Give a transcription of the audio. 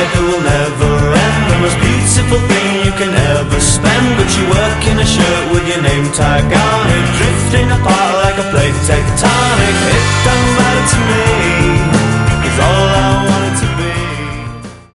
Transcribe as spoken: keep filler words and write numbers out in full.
that will never end, the most beautiful thing you can ever spend. But you work in a shirt with your name tag on it, drift